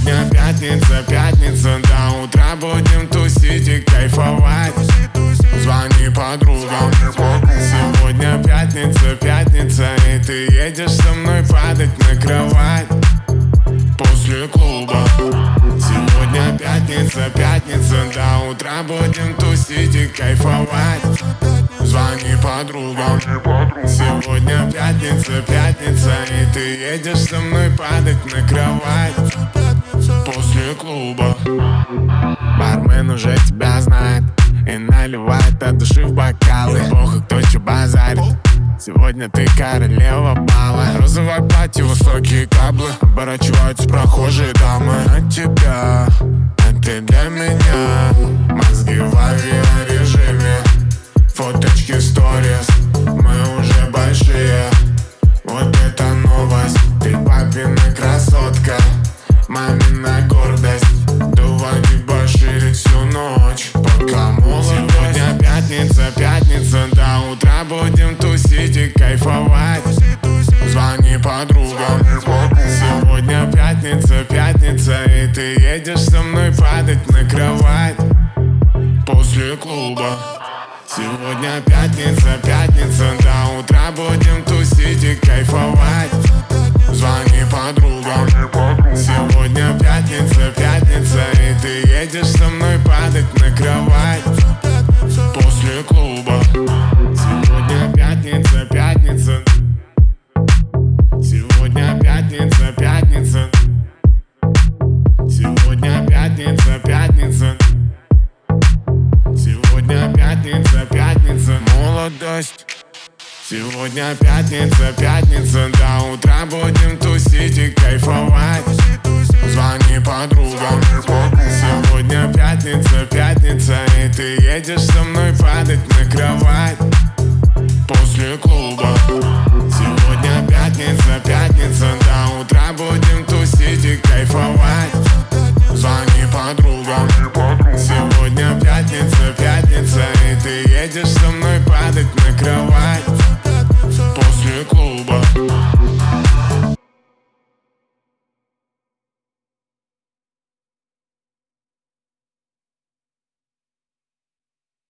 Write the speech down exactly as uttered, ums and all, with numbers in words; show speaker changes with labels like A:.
A: Сегодня пятница, пятница, до утра будем тусить и кайфовать. Звони подругам. Сегодня пятница, пятница, и ты едешь со мной падать на кровать после клуба. Сегодня пятница, пятница, до утра будем тусить и кайфовать. Звони подругам. Сегодня пятница, пятница, и ты едешь со мной падать на кровать после клуба. Бармен уже тебя знает и наливает от души в бокалы. Похуй, кто че базарит, сегодня ты королева бала. Розовое платье, высокие каблы, оборачиваются прохожие дамы. От тебя, а ты для меня. Мозги в авиарежиме, фоточки, сторис, мы уже большие. Вот это новость, ты папина красотка, мамина гордость. Давай дебоширить всю ночь, пока молодость. Сегодня пятница, пятница, до утра будем тусить и кайфовать. Звони подругам. Сегодня пятница, пятница, и ты едешь со мной падать на кровать после клуба. Сегодня пятница, пятница, до утра будем тусить и кайфовать. Звони подругам. Сегодня пятница, пятница, и ты едешь со мной падать на кровать после клуба. Сегодня пятница, пятница. Сегодня пятница, пятница. Сегодня пятница, пятница. Сегодня пятница, пятница, молодость. Сегодня пятница, пятница, до утра будем тусить и кайфовать. Звони подругам. Сегодня пятница, пятница, и ты едешь со мной падать на кровать после клуба. Сегодня пятница, пятница, до утра будем тусить и кайфовать. Звони подругам.